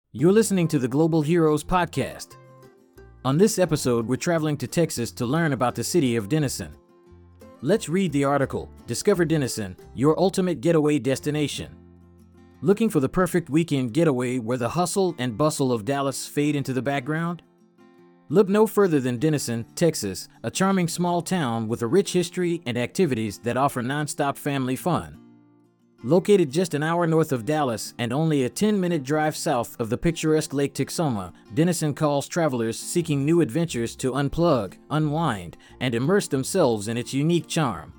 You're listening to the Global Heroes Podcast. On this episode, we're traveling to Texas to learn about the city of Denison. Let's read the article, Discover Denison, Your Ultimate Getaway Destination. Looking for the perfect weekend getaway where the hustle and bustle of Dallas fade into the background? Look no further than Denison, Texas, a charming small town with a rich history and activities that offer non-stop family fun. Located just an hour north of Dallas and only a 10-minute drive south of the picturesque Lake Texoma, Denison calls travelers seeking new adventures to unplug, unwind, and immerse themselves in its unique charm.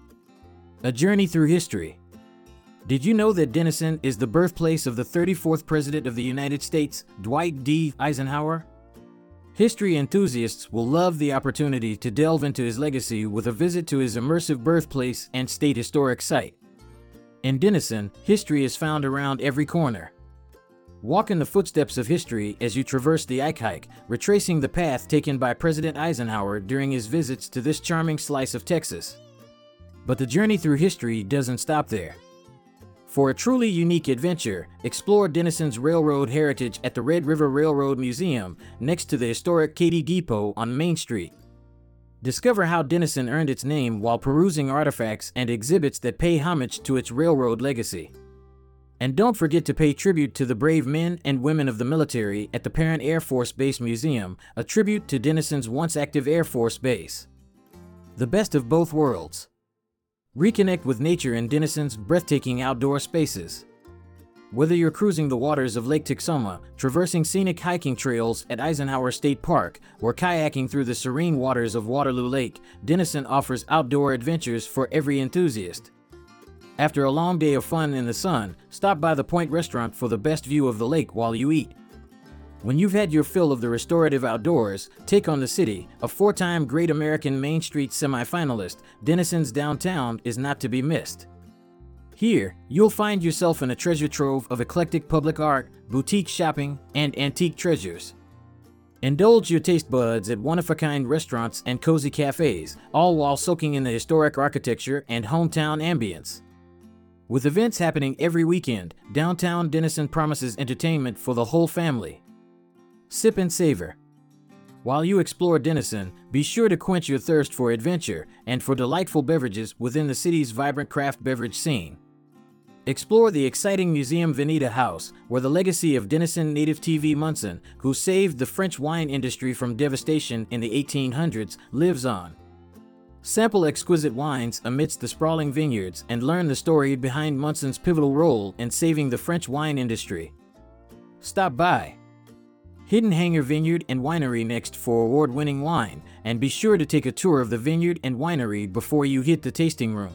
A journey through history. Did you know that Denison is the birthplace of the 34th President of the United States, Dwight D. Eisenhower? History enthusiasts will love the opportunity to delve into his legacy with a visit to his immersive birthplace and state historic site. In Denison, history is found around every corner. Walk in the footsteps of history as you traverse the Ike Hike, retracing the path taken by President Eisenhower during his visits to this charming slice of Texas. But the journey through history doesn't stop there. For a truly unique adventure, explore Denison's railroad heritage at the Red River Railroad Museum, next to the historic Katy Depot on Main Street. Discover how Denison earned its name while perusing artifacts and exhibits that pay homage to its railroad legacy. And don't forget to pay tribute to the brave men and women of the military at the Parent Air Force Base Museum, a tribute to Denison's once active Air Force Base. The best of both worlds. Reconnect with nature in Denison's breathtaking outdoor spaces. Whether you're cruising the waters of Lake Texoma, traversing scenic hiking trails at Eisenhower State Park, or kayaking through the serene waters of Waterloo Lake, Denison offers outdoor adventures for every enthusiast. After a long day of fun in the sun, stop by the Point Restaurant for the best view of the lake while you eat. When you've had your fill of the restorative outdoors, take on the city. A four-time Great American Main Street semifinalist, Denison's downtown is not to be missed. Here, you'll find yourself in a treasure trove of eclectic public art, boutique shopping, and antique treasures. Indulge your taste buds at one-of-a-kind restaurants and cozy cafes, all while soaking in the historic architecture and hometown ambience. With events happening every weekend, downtown Denison promises entertainment for the whole family. Sip and savor. While you explore Denison, be sure to quench your thirst for adventure and for delightful beverages within the city's vibrant craft beverage scene. Explore the exciting Museum Veneta House, where the legacy of Denison native T.V. Munson, who saved the French wine industry from devastation in the 1800s, lives on. Sample exquisite wines amidst the sprawling vineyards and learn the story behind Munson's pivotal role in saving the French wine industry. Stop by Hidden Hanger Vineyard and Winery next for award-winning wine, and be sure to take a tour of the vineyard and winery before you hit the tasting room.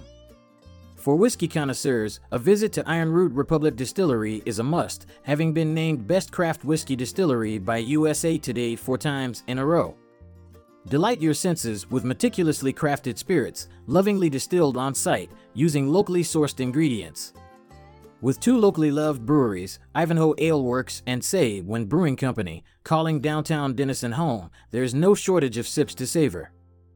For whiskey connoisseurs, a visit to Iron Root Republic Distillery is a must, having been named Best Craft Whiskey Distillery by USA Today 4 times in a row. Delight your senses with meticulously crafted spirits, lovingly distilled on site, using locally sourced ingredients. With 2 locally loved breweries, Ivanhoe Ale Works and Say When Brewing Company, calling downtown Denison home, there's no shortage of sips to savor.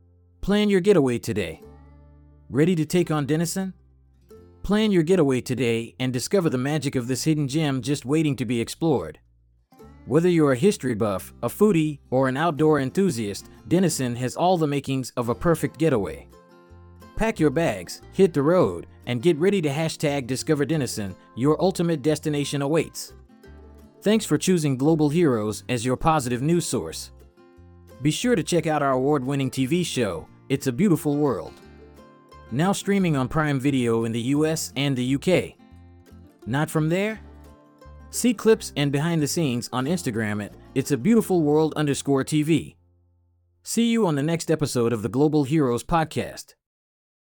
Plan your getaway today. Ready to take on Denison? Plan your getaway today and discover the magic of this hidden gem just waiting to be explored. Whether you're a history buff, a foodie, or an outdoor enthusiast, Denison has all the makings of a perfect getaway. Pack your bags, hit the road, and get ready to #Discover Denison. Your ultimate destination awaits. Thanks for choosing Global Heroes as your positive news source. Be sure to check out our award-winning TV show, It's a Beautiful World. Now streaming on Prime Video in the US and the UK. Not from there? See clips and behind the scenes on Instagram at itsabeutifulworld_TV. See you on the next episode of the Global Heroes Podcast.